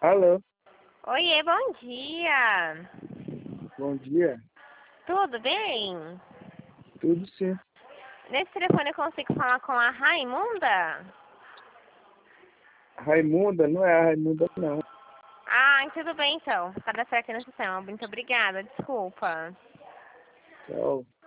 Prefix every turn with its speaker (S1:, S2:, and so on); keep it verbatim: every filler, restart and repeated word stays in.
S1: Alô,
S2: Oiê, bom dia.
S1: bom dia.
S2: Tudo bem?
S1: Tudo sim.
S2: Nesse telefone eu consigo falar com a Raimunda?
S1: Raimunda, não é a Raimunda, não.
S2: Ah, tudo bem então. Tá dando certo no sistema. Muito obrigada, desculpa.
S1: Tchau.